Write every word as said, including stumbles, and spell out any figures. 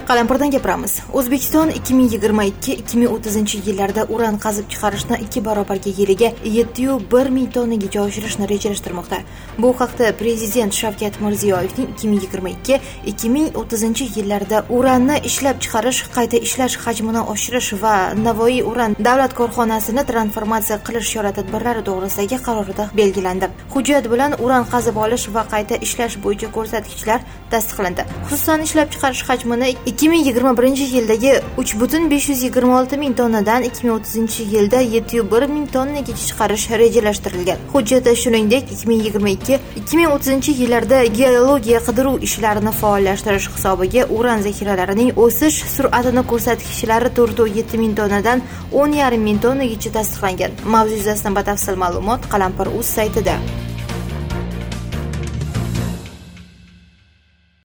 Qalampirdan gapiramiz. O'zbekiston ikki ming yigirma ikki ikki ming o'ttizinchi yillarda uran qazib chiqarishni ikki barobarga yiliga yetti yuz bir ming tonnaga oshirishni rejalashtirmoqda. Bu haqda Prezident Shavkat Mirziyoyevning ikki ming yigirma ikki ikki ming o'ttizinchi yillarda uranni ishlab chiqarish, qayta ishlash hajmini oshirish va Navoiy uran davlat korxonasini transformatsiya qilish chora-tadbirlari to'g'risidagi qarorida belgilandi. Hujjat bilan uran qazib olish va qayta ishlash bo'yicha ko'rsatkichlar tasdiqlandi. Xususan, ishlab chiqarish hajmini ikki ming yigirma birinchi yildagi uch butun besh yuz yigirma olti ming tonnadan ikki ming o'ttizinchi yilda yetti yuz bir ming tonnaga chiqarish rejalashtirilgan. Hujjatda shuningdek ikki ming yigirma ikki ikki ming o'ttizinchi yillarda geologiya qidiruv ishlarini faollashtirish hisobiga uran zaxiralarining o'sish sur'atini ko'rsatkichlari to'rt yuz yetti ming tonnadan o'n yarim ming tonnagacha tasdiqlangan. Mavzu yuzasidan batafsil ma'lumot Qalampir.uz saytida.